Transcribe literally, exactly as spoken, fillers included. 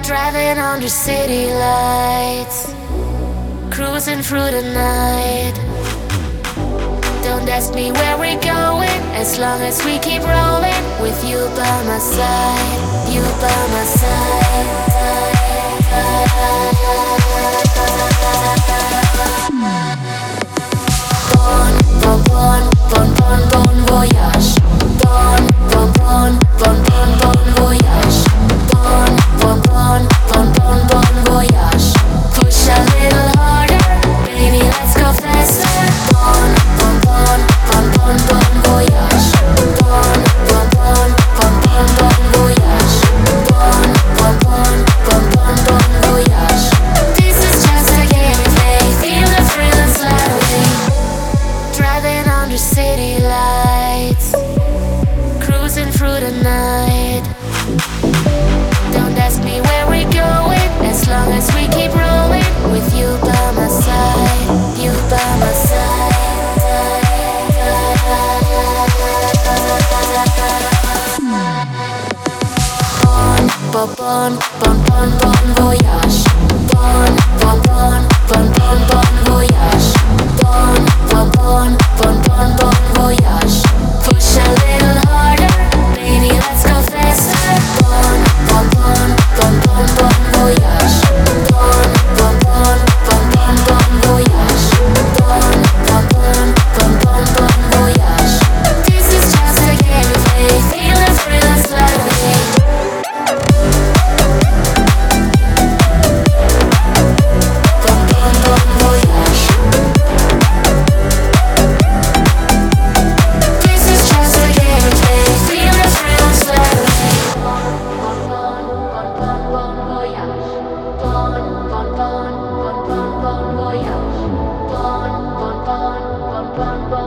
Driving under city lights, cruising through the night. Don't ask me where we're going, as long as we keep rolling. With you by my side, you by my side. Bon, bon, bon, bon, bon, bon voyage. Bon, bon, bon, bon, bon, bon voyage. Bon, bon, bon, bon, bon, bon voyage. Push a little harder, baby, let's go faster. Bon, bon, bon, bon, bon, bon voyage. Bon, bon, bon, bon, bon, bon voyage. Bon, bon, bon, bon, bon, bon voyage. This is just a game we play, feel the thrill and slowly. Driving under city lights, cruising through the night. Don't ask me where we're going, as long as we keep rolling. With you by my side, you by my side. Bon, bon, bon, bon, bon voyage. Bon, bon, bon, bon, bon, bon voyage. Bon, bon, bon, bon, bon, bon voyage. Push a little harder, baby, let's go faster. Bon, bon, bon, bon, bon, bon voyage. Bon, bon, bon, bon, bon, bon voyage. Bon, bon, bon, bon, bon, bon voyage. This is just a game we play, feel the thrill and slowly. Bon, bon, bon, bon, bon, bon, bon, bon, bon.